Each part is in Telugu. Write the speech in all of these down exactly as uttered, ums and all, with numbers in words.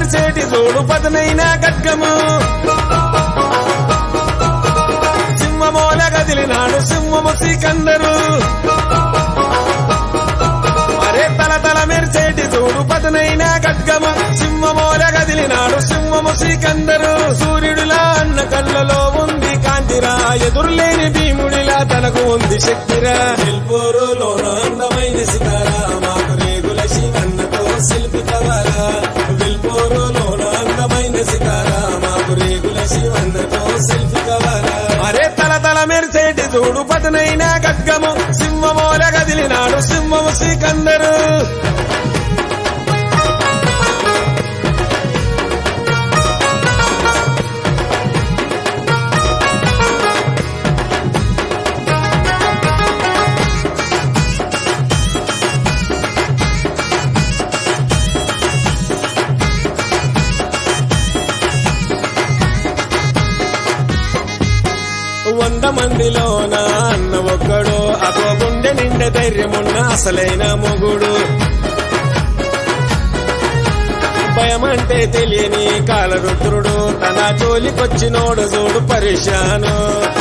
మెరిసేటి చూడు పదునైన గడ్గము సింహమోల గదిలినాడు సింహము సికందరు అరే తల తల మెరిసేటి చూడు పదునైన గడ్గము సింహమోల గదిలినాడు సింహము సికందరు సూర్యుడిలా అన్న కళ్ళలో ఉంది కాంతిరా ఎదురులేని భీముడిలా తనకు ఉంది శక్తిరా వెల్పోరులోన అందమైన సితారా మాకు రేగుల శివన్నతో శిల్పి కవరా వెల్పోరులోన అందమైన సితారా మాకు రేగుల శివన్నతో శిల్పి కవరా అరే తల తల మెరిసేటి చూడు పదునైన గడ్గము సింహమోల గదిలినాడు సింహము సికందరు వంద మందిలోన అన్న ఒక్కడు అదో గుండె నిండె ధైర్యమున్న అసలైన మొగుడు భయమంటే తెలియని కాలరుద్రుడు తన జోలికొచ్చినోడు చూడు పరిశాను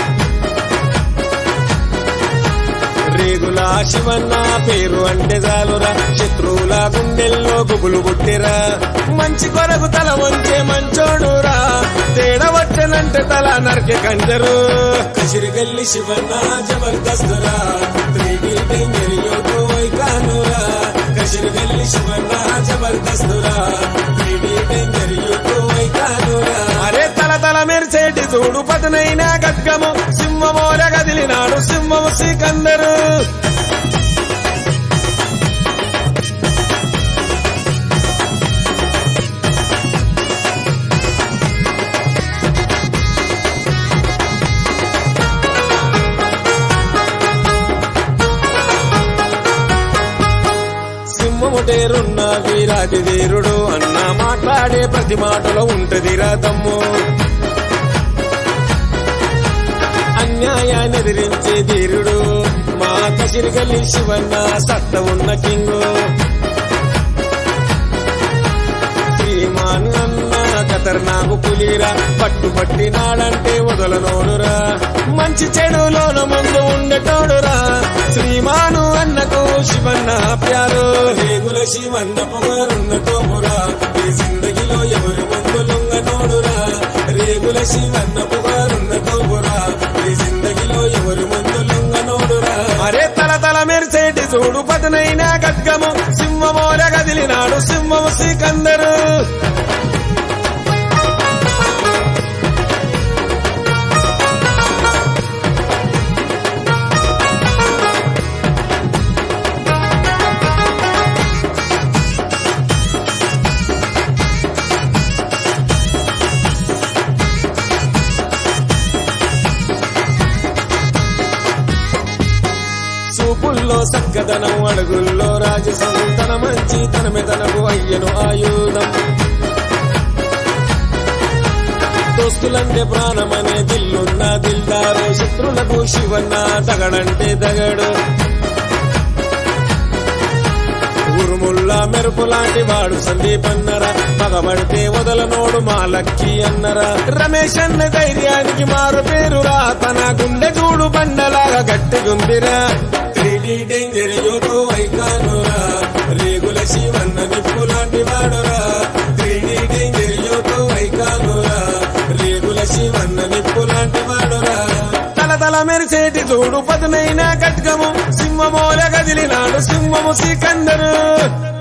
రేగులా శివన్న పేరు అంటే చాలురా శత్రువుల గుండెల్లో గుబులు పుట్టిరా మంచి కొరకు తల వంచే మంచోడురా తేడా వచ్చనంటే తల నరికే కంజరు కసిరిగల్లి శివన్న జబర్దస్తురా త్రీడీ డేంజర్ యోగో వైకానురా కసిరిగల్లి శివన్న జబర్దస్తురా త్రీడీ డేంజర్ యోగో వైకానురా అరే తల తల మెరిసేటి చూడు పదునైన గడ్గము సింహమోల గదిలినాడు సింహము సికందరు సింహముటేరున్న వీరాది వీరుడు అన్న మాట్లాడే ప్రతి మాటలో ఉంటదిరా తమ్ము అన్యాయాన్ని ఎదిరించే ధీరుడు మా కసిరిగల్లి శివన్న సత్త ఉన్న కింగు శ్రీమాన్ అన్న ఖతర్నాకు పులిరా పట్టుబట్టినాడంటే వదలనోడురా మంచి చెడులోన ముందు ఉండేటోడురా శ్రీమాను అన్నకు శివన్న ప్యారు రేగుల శివన్న పొగరున్న తోపురా ఈ జిందగీలో ఎవరు ముందు లొంగనోడురా రేగుల శివన్న పొగరున్న తోపురా ఈ జిందగీలో ఎవరు ముందు లొంగనోడురా అరే తల తల మెరిసేటి చూడు పదునైన గడ్గము సింహమోల గదిలినాడు సింహము సికందరు చూపుల్లో సక్కదనం అడుగుల్లో రాజసం తన మంచి తనమే తనకు అయ్యను ఆయుధం దోస్తులంటే ప్రాణమనే దిల్లున్న దిల్దారు శత్రులకు శివన్న దగడంటే దగడు ఉరుముల్లా మెరుపు లాంటి వాడు సందీప్ అన్నరా మగబడితే వదలనోడు మా లక్కీ అన్నరా రమేష్ అన్న ధైర్యానికి మారు పేరురా తన గుండె చూడు బండలాగా గట్టిగుందిరా త్రీడీ డేంజర్ యోగో వైకానురా రేగుల శివన్న నిప్పు లాంటి వాడురా త్రీడీ డేంజర్ యోగో వైకానురా రేగుల శివన్న నిప్పు లాంటి వాడురా తల తల మెరిసేటి చూడు పదునైన గడ్గము సింహమోల గదిలినాడు సింహము సికందరు